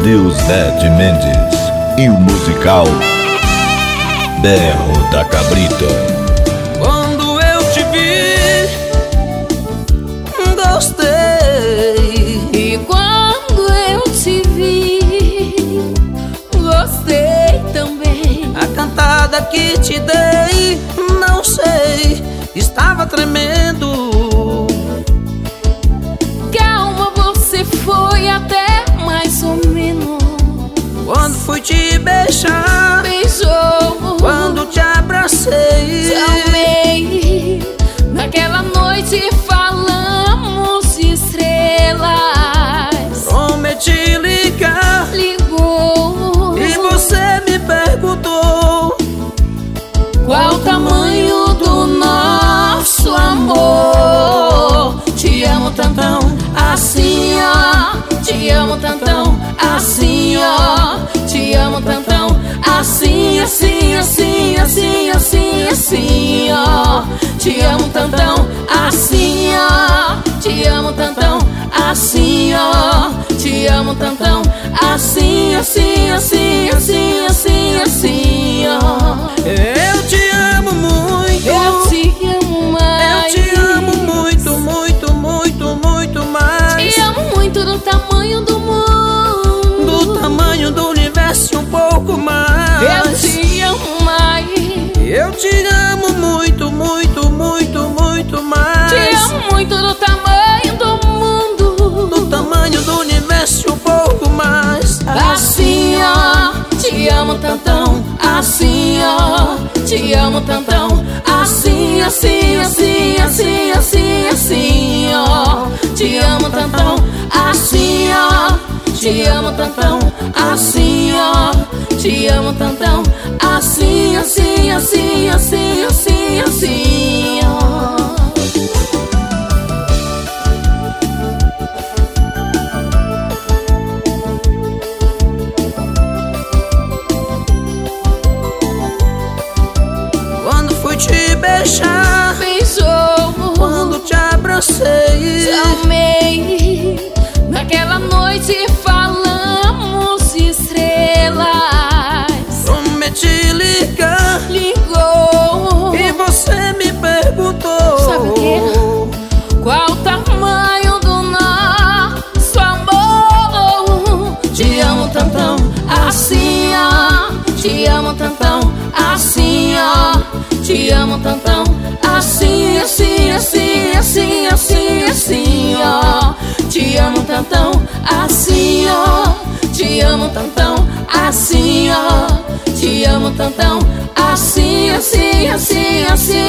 Deusdete Mendes e o musical Berro da Cabrita. Quando eu te vi, gostei. E quando eu te vi, gostei também. A cantada que te dei, não sei, estava tremendo. Calma, você foi até mais ou menos. Quando fui te beijar, Beijou. quando te abracei, Te amei. Naquela noite falamos de estrelas. prometi ligar Ligou. e você me perguntou Qual o tamanho do nosso amor? Te amo tantão, assim ó. Te amo tantão, assim ó. Te amo tantão, assim, assim, assim, assim, assim, assim ó. Te amo tantão, assim ó. Te amo tantão, assim ó. Te amo tantão, assim, assim, assim, assim, assim, assim ó. eu te amo muito. Eu te amo mais. Eu te amo muito, muito, muito, muito mais. Te amo muito do tamanho do mundo. Do tamanho do universo e um pouco mais. Eu te amo mais. Eu te amo muito, muito, muito, muito mais. Te amo muito do tamanho do mundo. Do tamanho do universo e um pouco mais. Assim ó. Te amo tantão. Assim ó. Te amo tantão. Assim, assim, assim, assim, assim, assim ó. Te amo tantão. Assim ó. Te amo tantão. Assim ó. Te amo tantão. Assim, assim, assim, assim, assim, assim ó. Quando fui te beijar, Beijou. quando te abracei, Te amei. Naquela noite falamos de estrelas. prometi ligar Ligou. e você me perguntou Sabe o quê? Qual o tamanho do nosso amor? Te amo tantão, assim ó. Te amo tantão, assim ó. Te amo tantão, assim, assim, assim, assim, assim, assim ó. Te amo tantão, assim ó. Te amo tantão, assim ó. Te amo tantão, assim, assim, assim, assim,